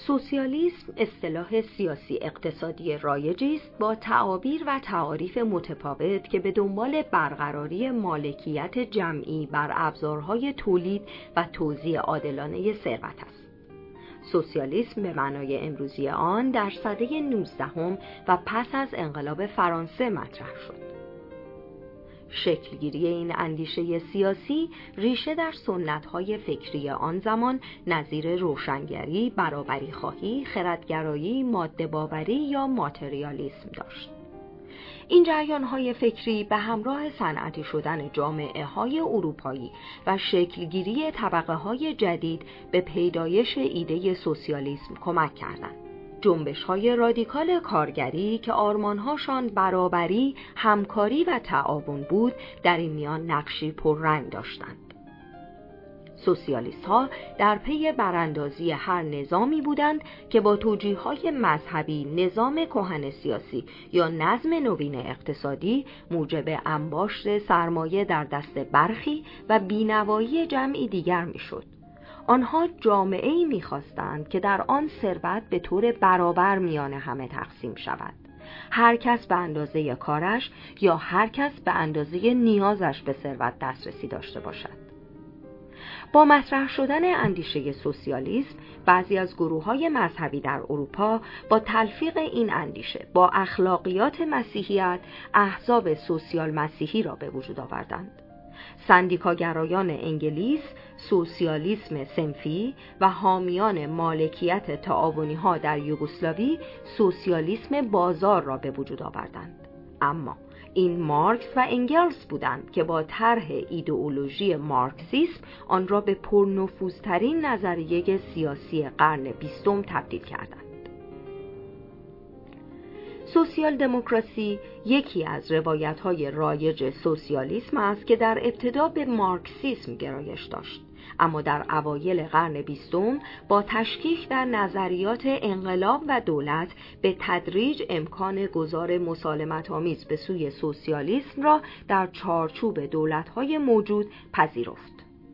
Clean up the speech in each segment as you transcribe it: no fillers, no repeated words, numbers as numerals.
سوسیالیسم اصطلاح سیاسی اقتصادی رایجی است با تعابیر و تعاریف متفاوت که به دنبال برقراری مالکیت جمعی بر ابزارهای تولید و توزیع عادلانه ثروت است. سوسیالیسم به معنای امروزی آن در سده 19 و پس از انقلاب فرانسه مطرح شد. شکلگیری این اندیشه سیاسی ریشه در سنت‌های فکری آن زمان نظیر روشنگری، برابری خواهی، خردگرایی، ماده باوری یا ماتریالیسم داشت. این جریان‌های فکری به همراه صنعتی شدن جامعه‌های اروپایی و شکلگیری طبقه‌های جدید به پیدایش ایده سوسیالیسم کمک کردند. جنبش‌های رادیکال کارگری که آرمان‌هاشان برابری، همکاری و تعاون بود، در این میان نقشی پررنگ داشتند. سوسیالیست‌ها در پی براندازی هر نظامی بودند که با توجیه‌های مذهبی نظام کهن سیاسی یا نظم نوین اقتصادی موجب انباشت سرمایه در دست برخی و بینوایی جمعی دیگر می‌شد. آنها جامعه‌ای می‌خواستند که در آن ثروت به طور برابر میان همه تقسیم شود. هر کس به اندازه کارش یا هر کس به اندازه نیازش به ثروت دسترسی داشته باشد. با مطرح شدن اندیشه سوسیالیسم، بعضی از گروه‌های مذهبی در اروپا با تلفیق این اندیشه با اخلاقیات مسیحیت، احزاب سوسیال مسیحی را به وجود آوردند. سندیکاگرایان انگلیس سوسیالیسم صنفی و حامیان مالکیت تعاونی‌ها در یوگسلاوی سوسیالیسم بازار را به وجود آوردند. اما این مارکس و انگلس بودند که با طرح ایدئولوژی مارکسیسم آن را به پرنفوذترین نظریه سیاسی قرن 20 تبدیل کردند. سوسیال دموکراسی یکی از روایت‌های رایج سوسیالیسم است که در ابتدا به مارکسیسم گرایش داشت، اما در اوایل قرن 20 با تشکیک در نظریات انقلاب و دولت به تدریج امکان گذار مسالمت‌آمیز به سوی سوسیالیسم را در چارچوب دولت‌های موجود پذیرفت.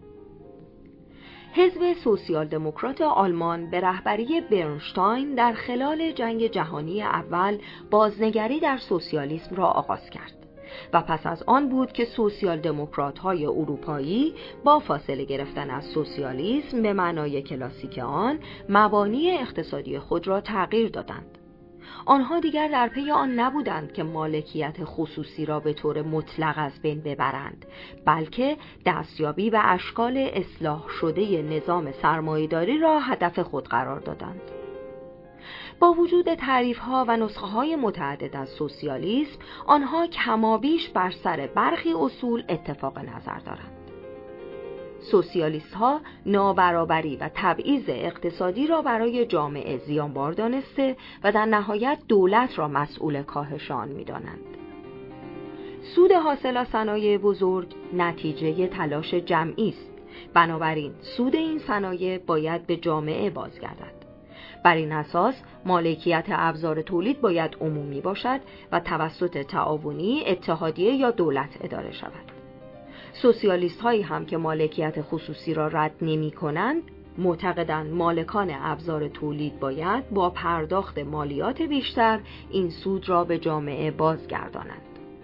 حزب سوسیال دموکرات آلمان به رهبری برنشتاین در خلال جنگ جهانی اول بازنگری در سوسیالیسم را آغاز کرد و پس از آن بود که سوسیال دموکرات‌های اروپایی با فاصله گرفتن از سوسیالیسم به معنای کلاسیک آن مبانی اقتصادی خود را تغییر دادند. آنها دیگر در پی آن نبودند که مالکیت خصوصی را به طور مطلق از بین ببرند، بلکه دستیابی به اشکال اصلاح شده نظام سرمایه‌داری را هدف خود قرار دادند. با وجود تعریف‌ها و نسخه‌های متعدد از سوسیالیسم، آنها کمابیش بر سر برخی اصول اتفاق نظر دارند. سوسیالیست‌ها نابرابری و تبعیض اقتصادی را برای جامعه زیانبار دانسته و در نهایت دولت را مسئول کاهش آن می‌دانند. سود حاصل از صنایع بزرگ نتیجه تلاش جمعی است. بنابراین سود این صنایع باید به جامعه بازگردد. بر این اساس مالکیت ابزار تولید باید عمومی باشد و توسط تعاونی، اتحادیه یا دولت اداره شود. سوسیالیست هایی هم که مالکیت خصوصی را رد نمی کنند، معتقدند مالکان ابزار تولید باید با پرداخت مالیات بیشتر این سود را به جامعه بازگردانند.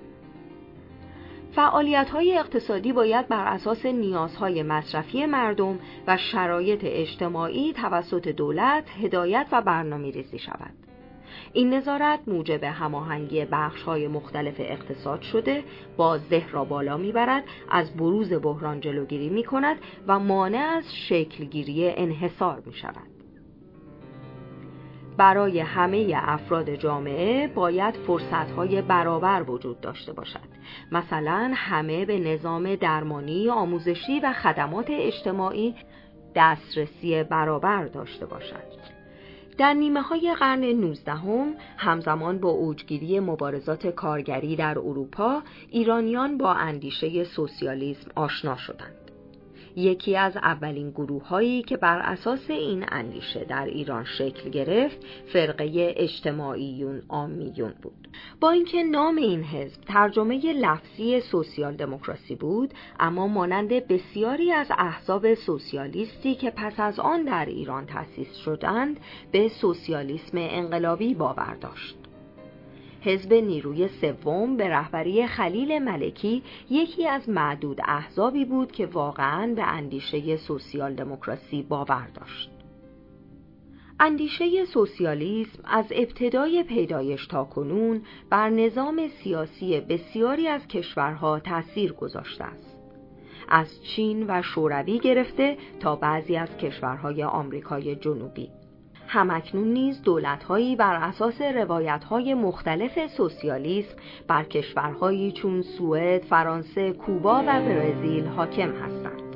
فعالیت‌های اقتصادی باید بر اساس نیازهای مصرفی مردم و شرایط اجتماعی توسط دولت هدایت و برنامه‌ریزی شود. این نظارت موجب هماهنگی بخش‌های مختلف اقتصاد شده، بازده را بالا می‌برد، از بروز بحران جلوگیری می‌کند و مانع از شکلگیری انحصار می‌شود. برای همه افراد جامعه باید فرصت‌های برابر وجود داشته باشد. مثلا همه به نظام درمانی، آموزشی و خدمات اجتماعی دسترسی برابر داشته باشند. در نیمه‌های قرن 19 همزمان با اوجگیری مبارزات کارگری در اروپا، ایرانیان با اندیشه سوسیالیسم آشنا شدند. یکی از اولین گروه‌هایی که بر اساس این اندیشه در ایران شکل گرفت، فرقه اجتماعیون عامیون بود. با اینکه نام این حزب ترجمه لفظی سوسیال دموکراسی بود، اما مانند بسیاری از احزاب سوسیالیستی که پس از آن در ایران تأسیس شدند، به سوسیالیسم انقلابی باور داشت. حزب نیروی سوم به رهبری خلیل ملکی یکی از معدود احزابی بود که واقعاً به اندیشه سوسیال دموکراسی باور داشت. اندیشه سوسیالیسم از ابتدای پیدایش تا کنون بر نظام سیاسی بسیاری از کشورها تأثیر گذاشته است. از چین و شوروی گرفته تا بعضی از کشورهای آمریکای جنوبی. همکنون نیز دولت‌هایی بر اساس روایت‌های مختلف سوسیالیسم بر کشورهایی چون سوئد، فرانسه، کوبا و برزیل حاکم هستند.